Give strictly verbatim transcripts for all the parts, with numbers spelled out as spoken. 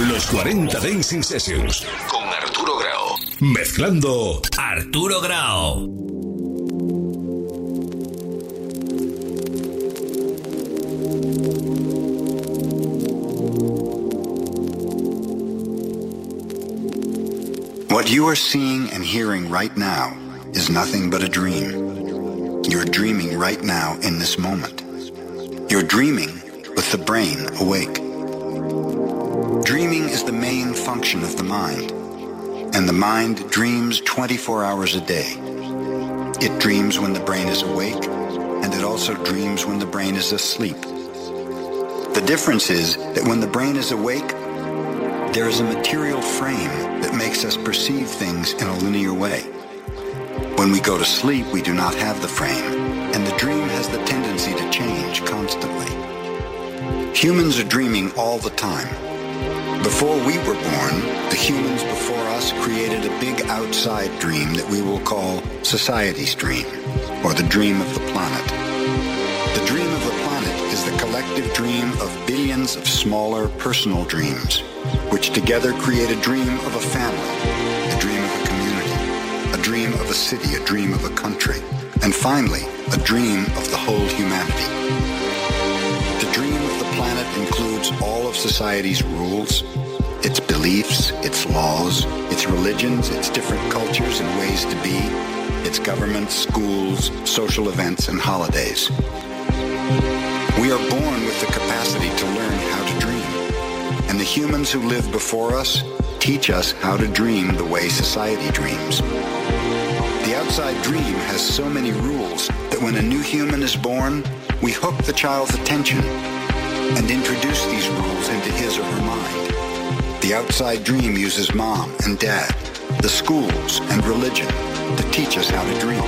Los cuarenta Dancing Sessions con Arturo Grau. Mezclando Arturo Grau. What you are seeing and hearing right now is nothing but a dream. You're dreaming right now in this moment. You're dreaming with the brain awake. Dreaming is the main function of the mind, and the mind dreams twenty-four hours a day. It dreams when the brain is awake, and it also dreams when the brain is asleep. The difference is that when the brain is awake, there is a material frame that makes us perceive things in a linear way. When we go to sleep, we do not have the frame, and the dream has the tendency to change constantly. Humans are dreaming all the time. Before we were born, the humans before us created a big outside dream that we will call society's dream, or the dream of the planet. The dream of the planet is the collective dream of billions of smaller personal dreams, which together create a dream of a family, a dream of a community, a dream of a city, a dream of a country, and finally, a dream of the whole humanity. The dream of the planet includes all of society's rules, its beliefs, its laws, its religions, its different cultures and ways to be, its governments, schools, social events, and holidays. We are born with the capacity to learn how to dream, and the humans who lived before us teach us how to dream the way society dreams. The outside dream has so many rules that when a new human is born, we hook the child's attention and introduce these rules into his or her mind. The outside dream uses mom and dad, the schools, and religion to teach us how to dream.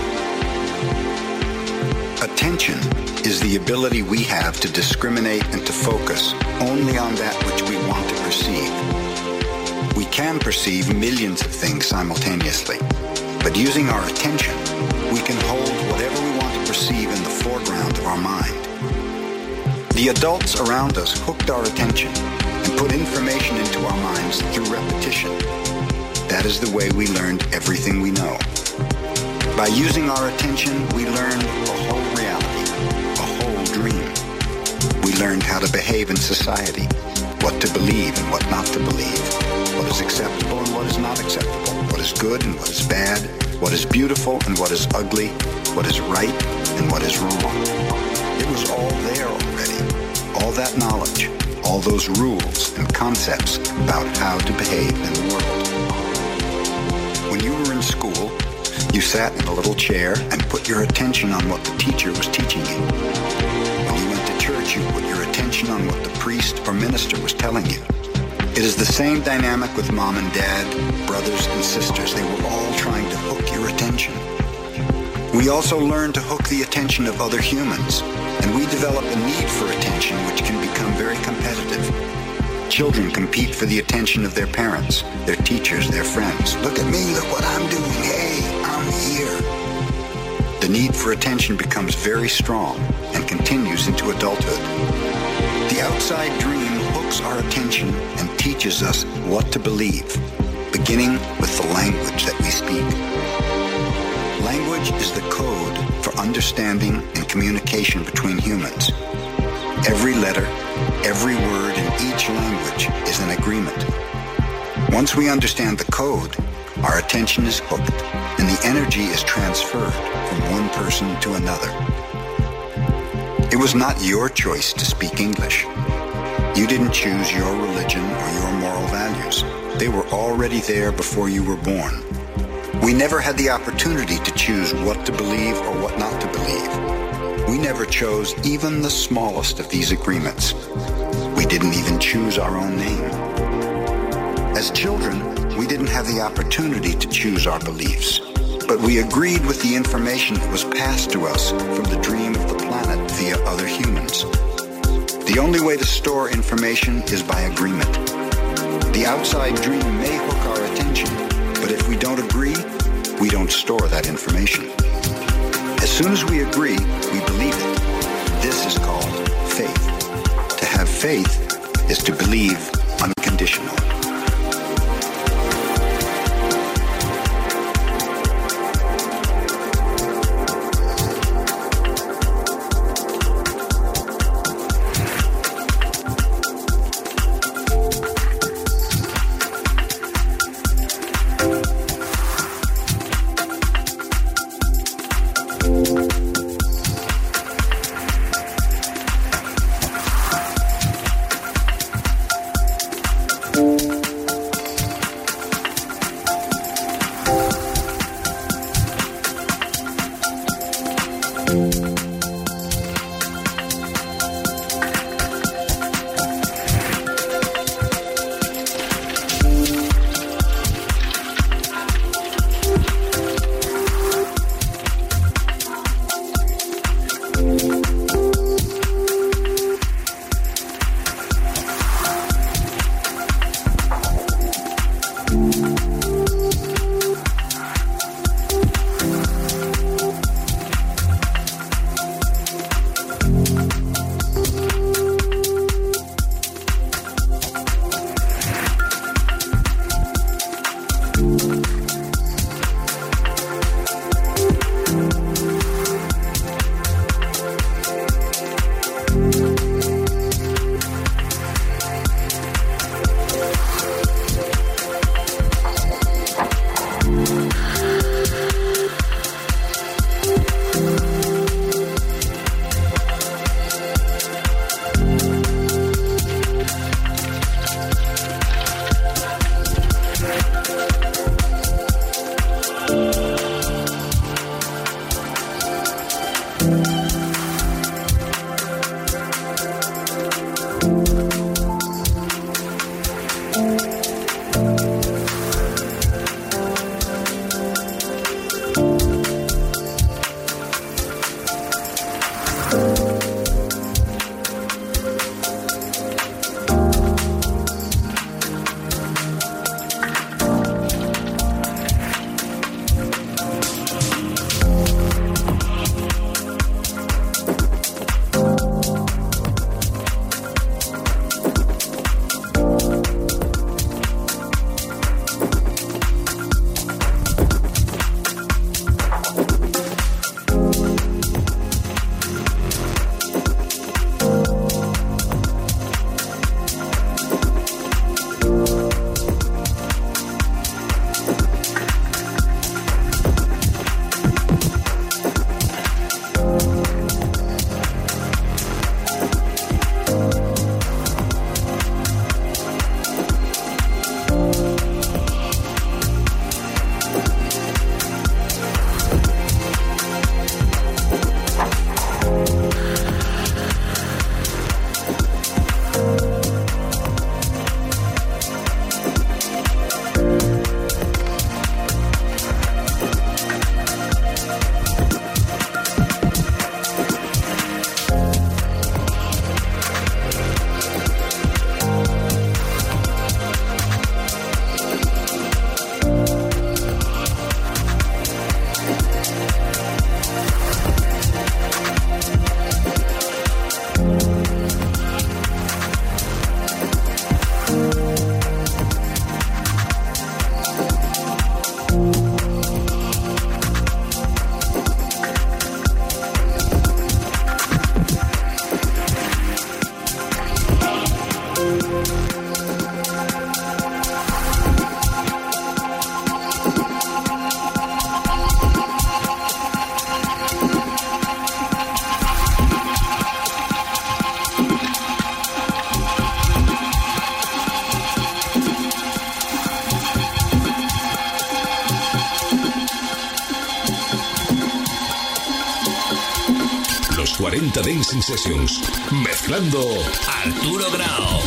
Attention is the ability we have to discriminate and to focus only on that which we want to perceive. We can perceive millions of things simultaneously, but using our attention, we can hold whatever we want to perceive in the foreground of our mind. The adults around us hooked our attention and put information into our minds through repetition. That is the way we learned everything we know. By using our attention, we learned a whole reality, a whole dream. We learned how to behave in society, what to believe and what not to believe, what is acceptable and what is not acceptable, what is good and what is bad, what is beautiful and what is ugly, what is right and what is wrong. It was all there already, all that knowledge, all those rules and concepts about how to behave in the world. When you were in school, you sat in a little chair and put your attention on what the teacher was teaching you. When you went to church, you put your attention on what the priest or minister was telling you. It is the same dynamic with mom and dad, brothers and sisters. They were all trying to hook your attention. We also learn to hook the attention of other humans, and we develop a need for attention which can become very competitive. Children compete for the attention of their parents, their teachers, their friends. Look at me, look what I'm doing, hey, I'm here. The need for attention becomes very strong and continues into adulthood. The outside dream hooks our attention and teaches us what to believe, beginning with the language that we speak. Language is the code for understanding and communication between humans. Every letter, every word in each language is an agreement. Once we understand the code, our attention is hooked and the energy is transferred from one person to another. It was not your choice to speak English. You didn't choose your religion or your moral values. They were already there before you were born. We never had the opportunity to choose what to believe or what not to believe. We never chose even the smallest of these agreements. We didn't even choose our own name. As children, we didn't have the opportunity to choose our beliefs, but we agreed with the information that was passed to us from the dream of the planet via other humans. The only way to store information is by agreement. The outside dream may hook our attention, but if we don't agree, we don't store that information. As soon as we agree, we believe it. This is called faith. To have faith is to believe unconditional. cuarenta Dancing Sessions, mezclando Arturo Grau.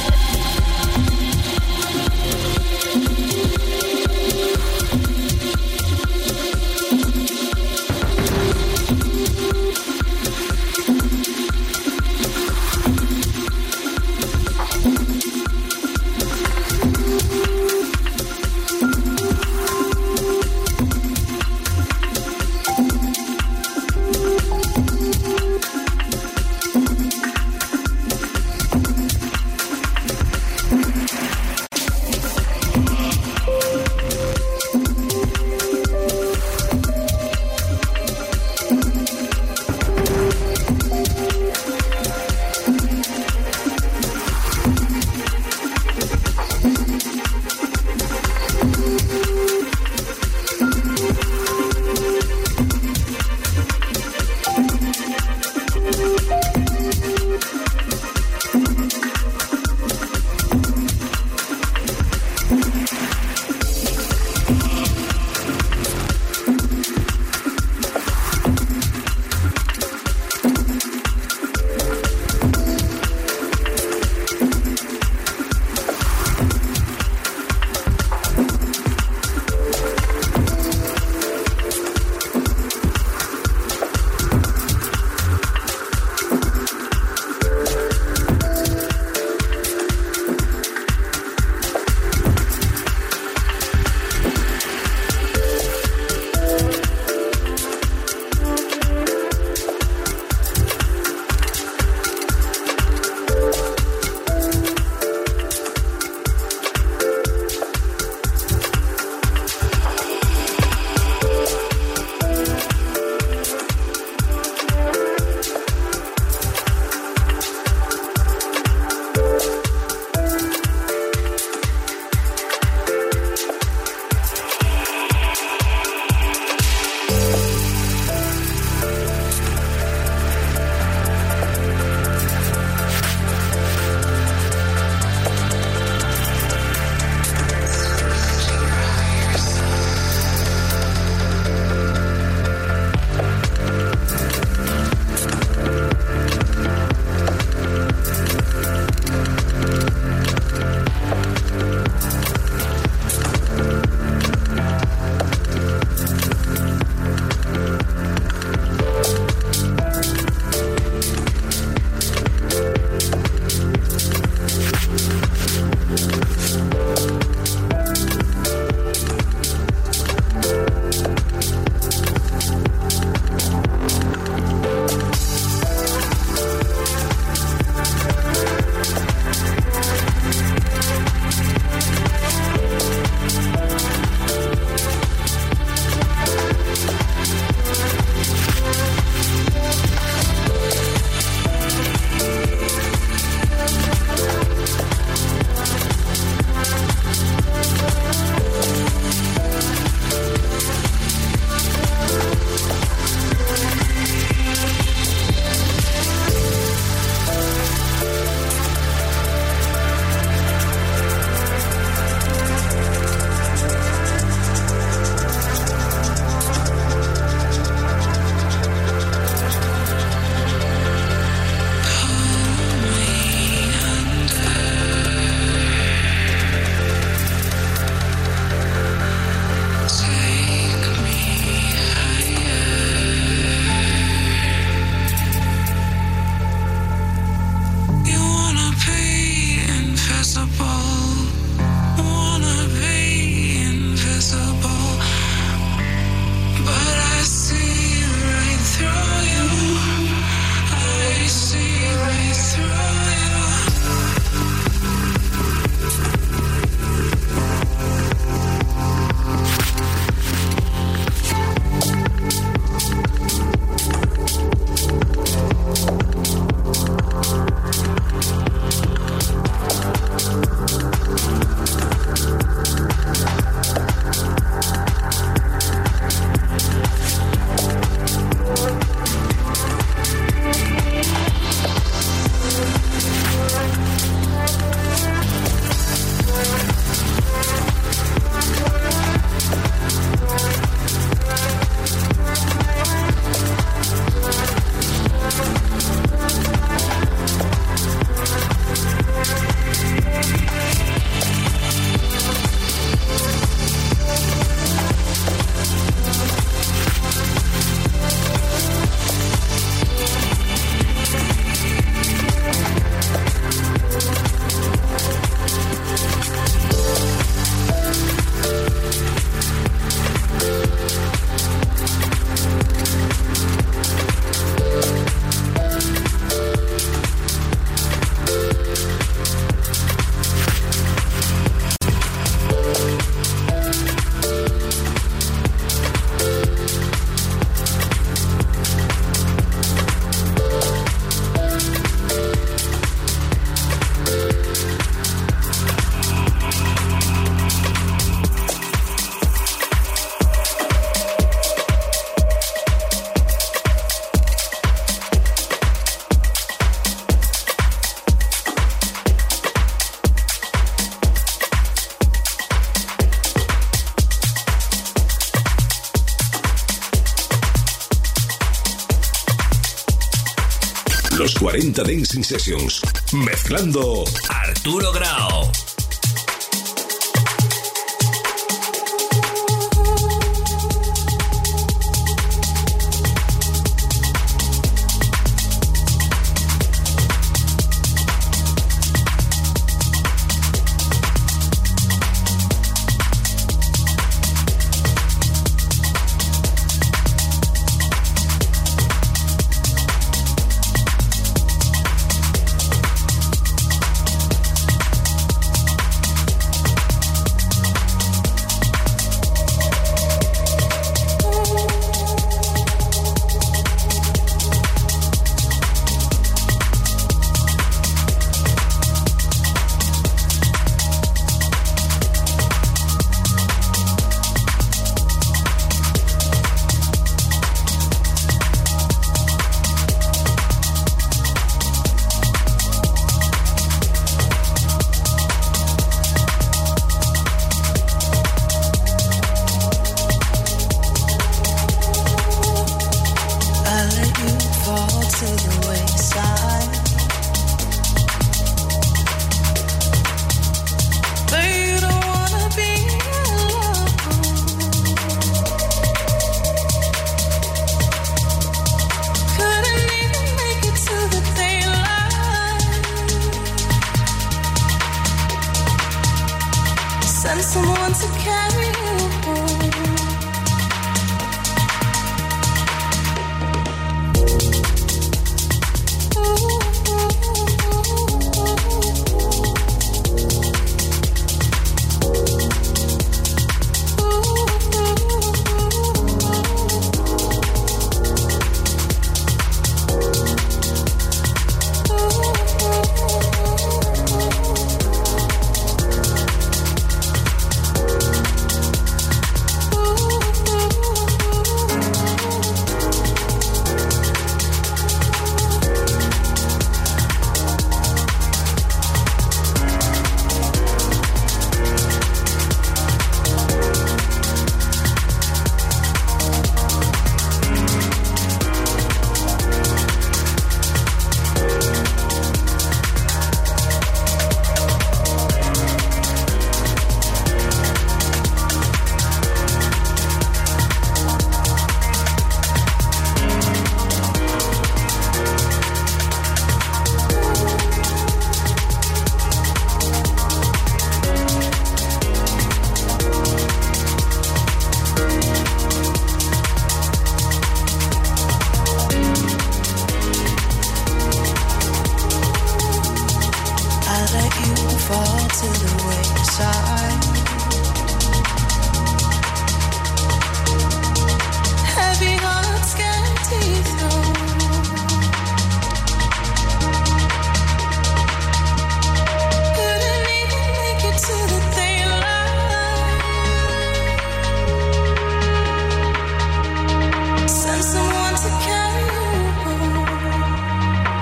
cuarenta Dancing Sessions. Mezclando Arturo Grau.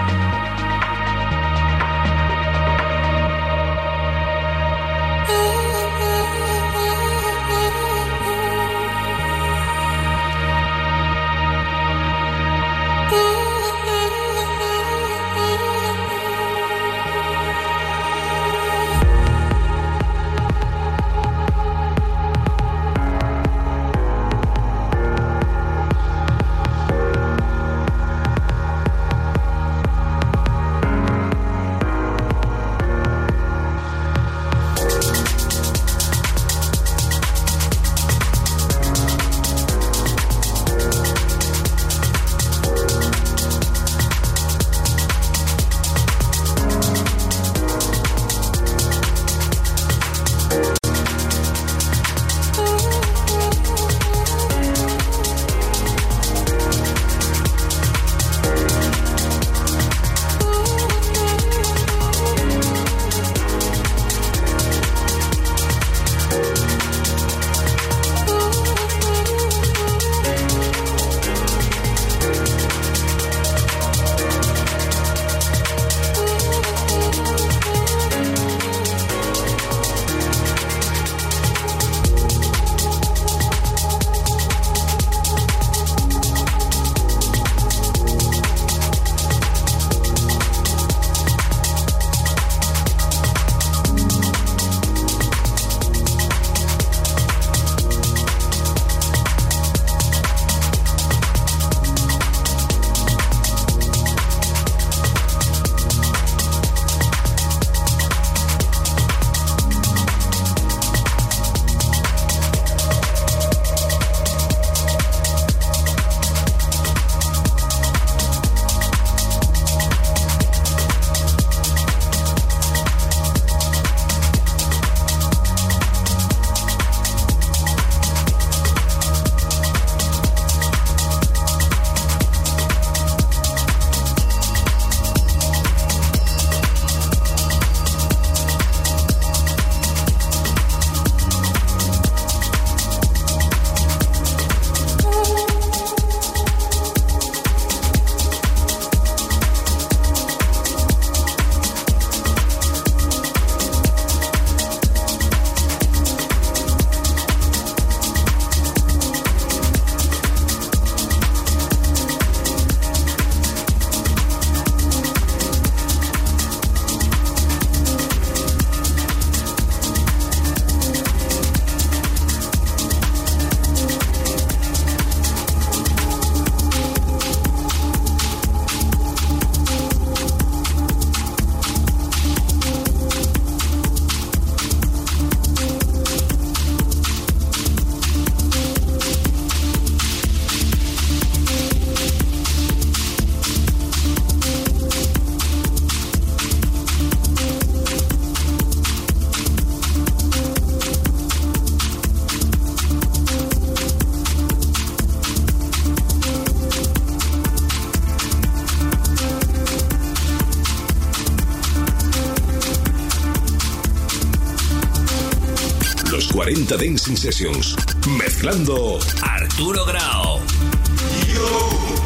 Ooh. Los cuarenta Dancing Sessions. Mezclando Arturo Grau. Yo.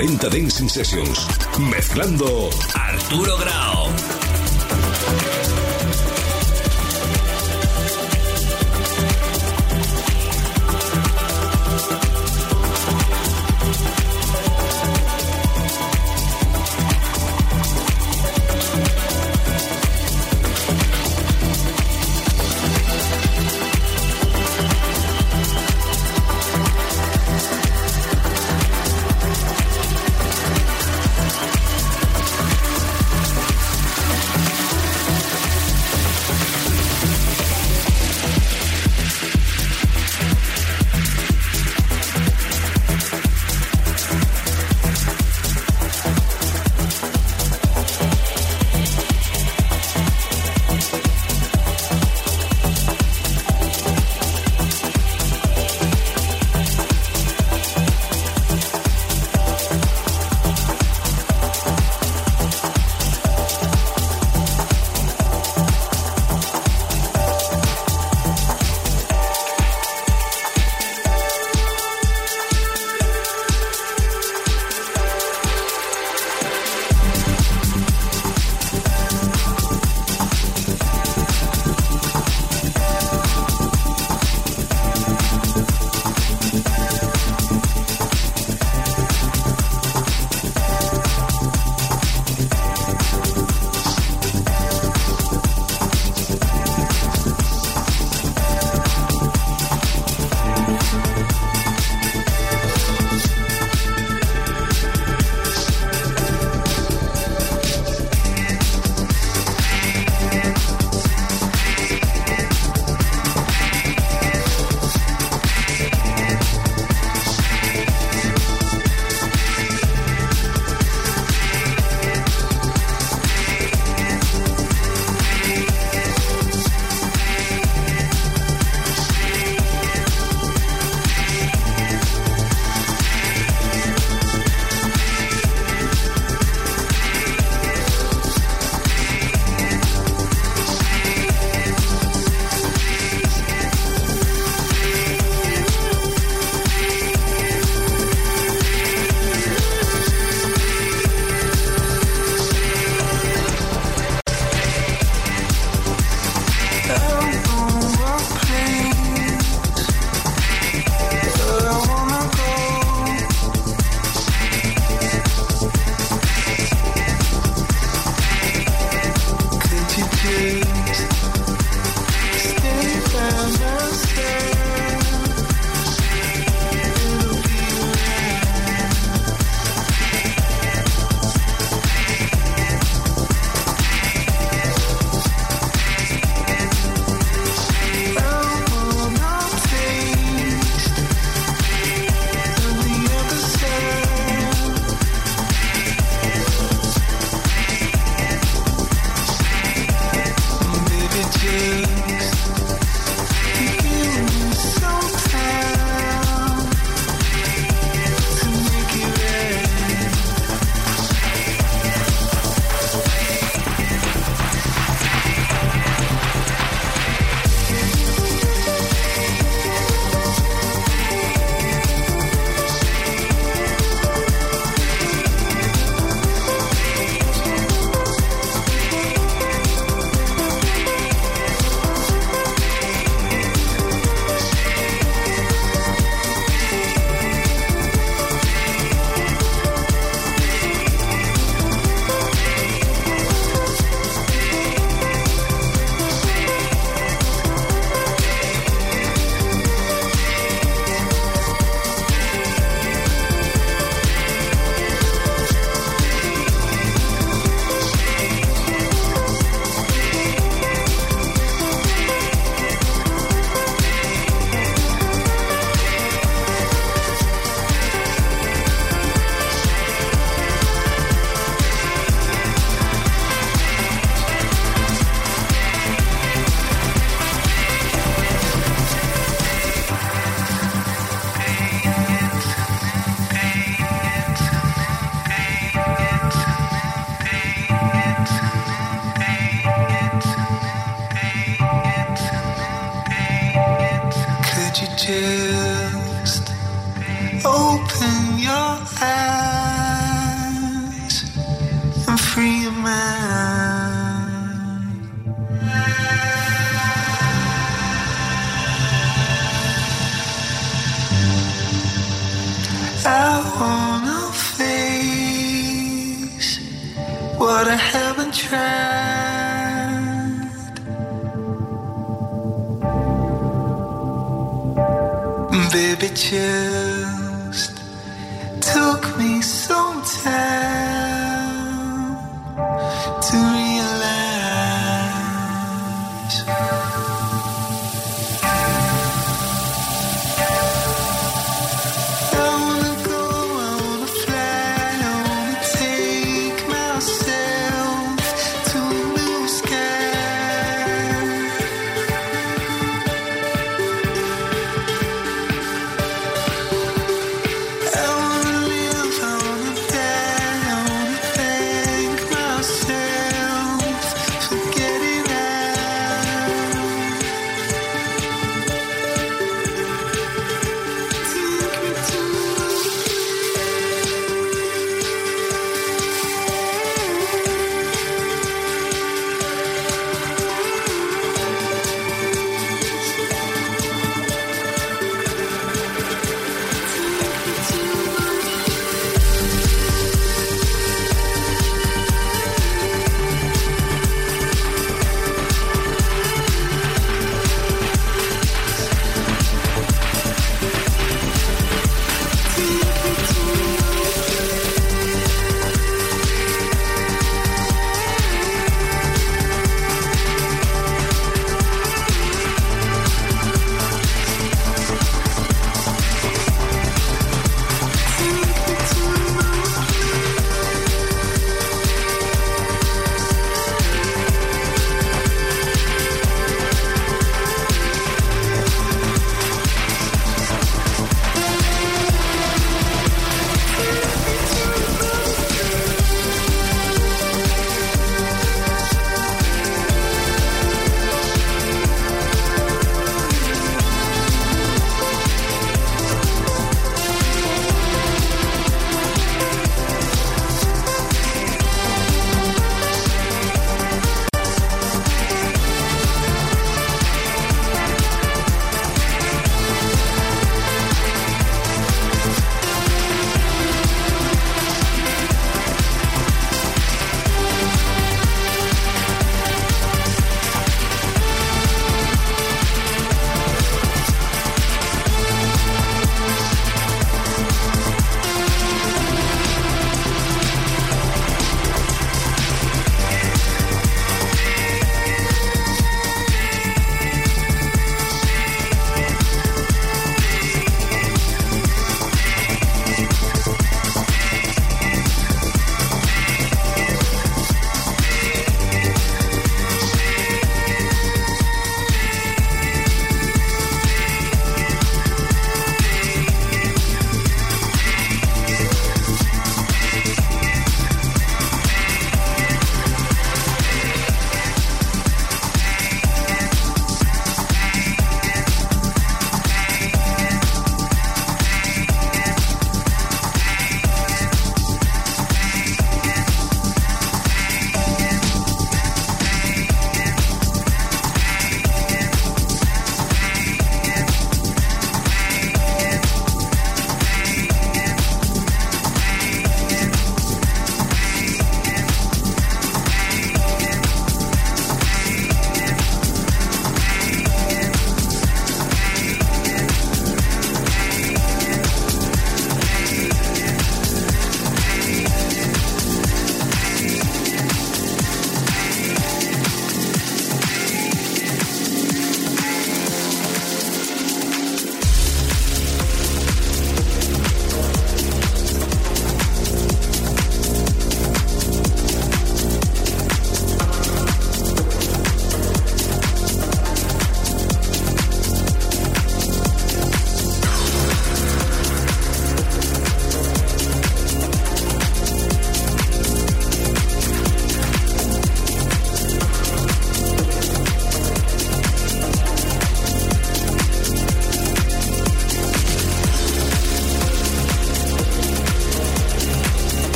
cuarenta Dancing Sessions. Mezclando Arturo Grau. just open your eyes? Baby, just took me some time to realize I wanna go, I wanna fly, I wanna take myself to a new sky.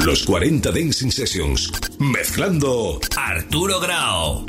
Los cuarenta Dancing Sessions. Mezclando Arturo Grau.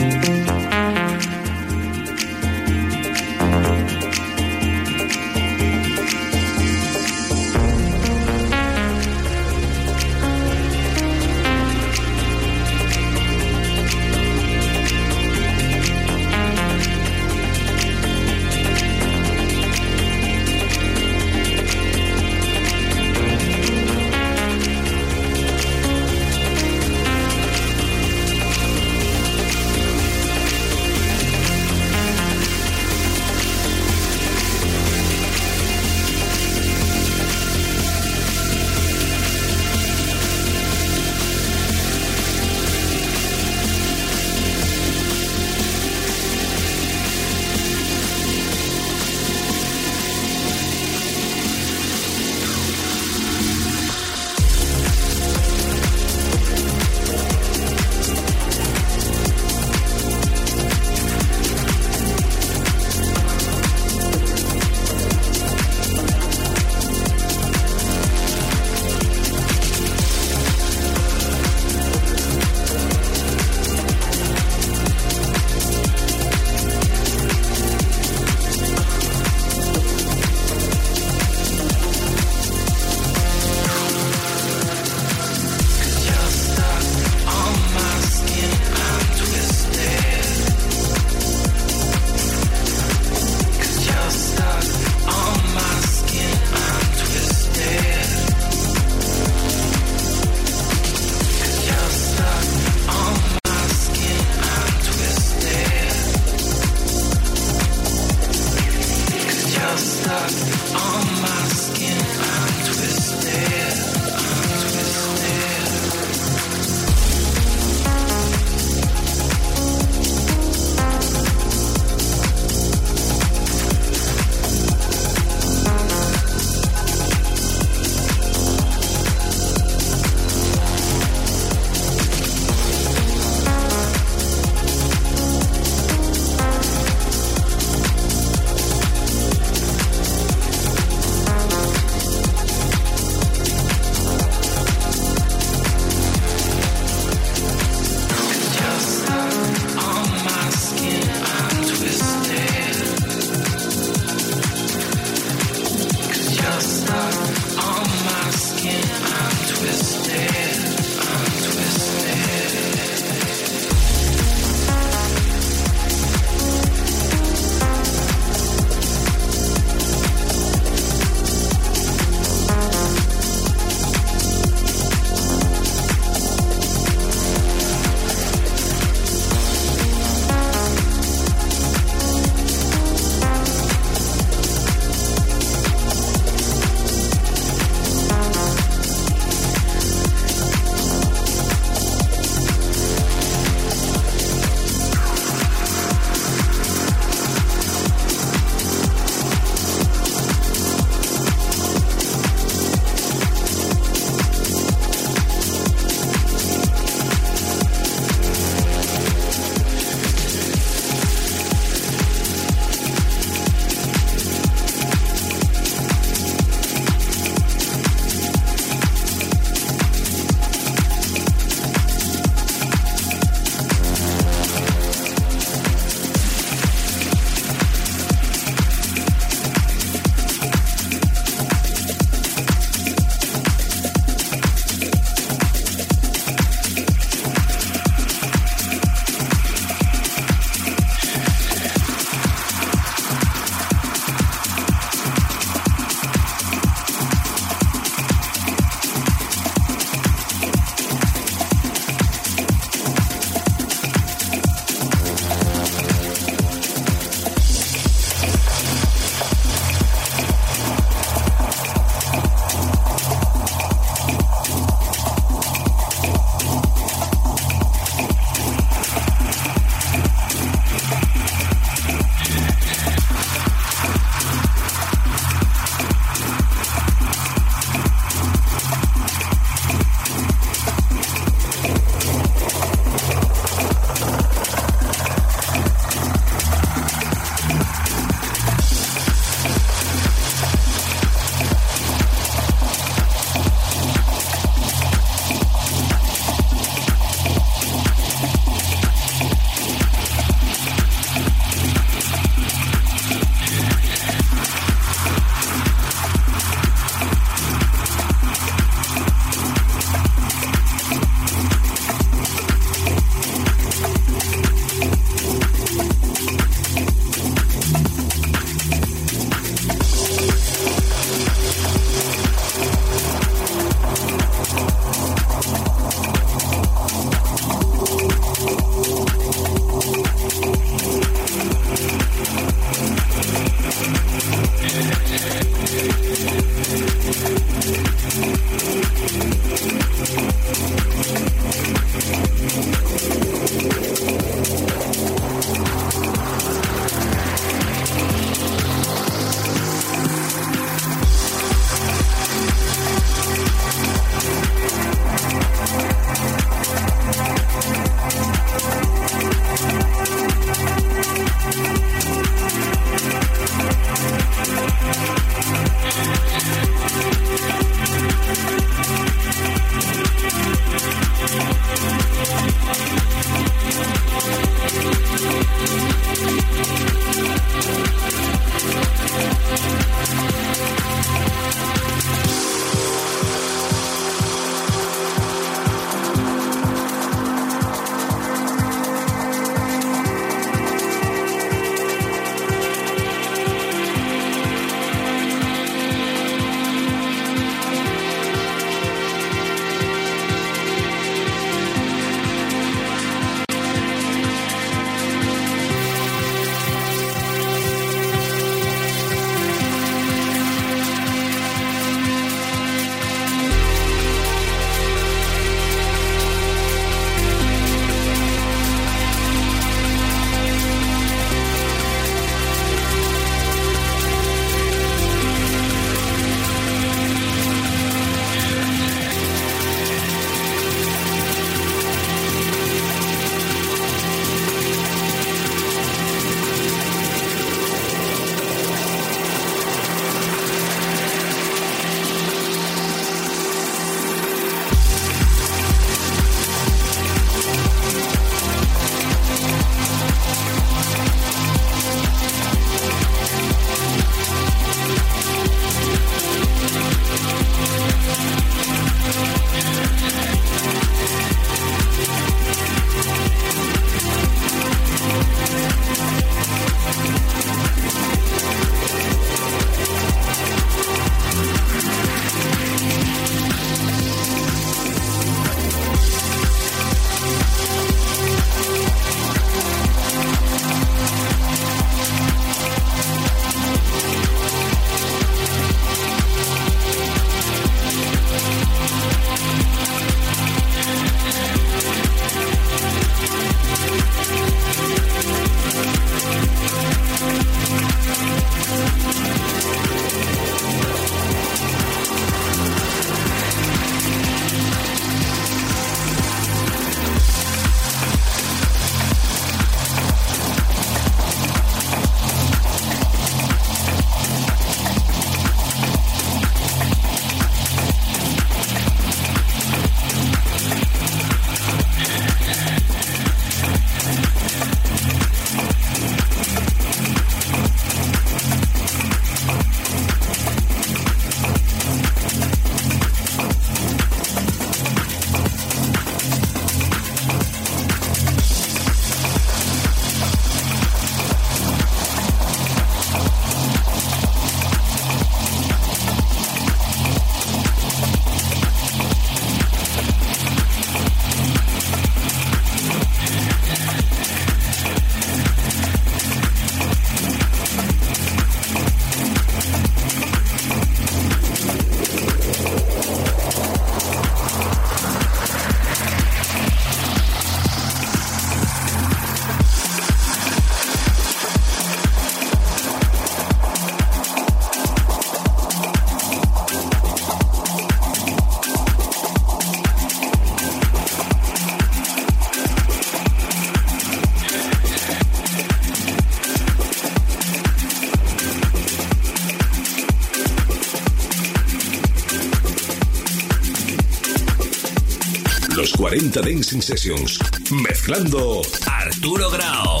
cuarenta Dancing Sessions. Mezclando Arturo Grau.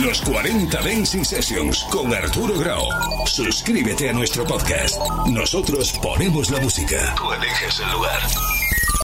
Los cuarenta Dancing Sessions con Arturo Grau. Suscríbete a nuestro podcast. Nosotros ponemos la música. Tú eliges el lugar.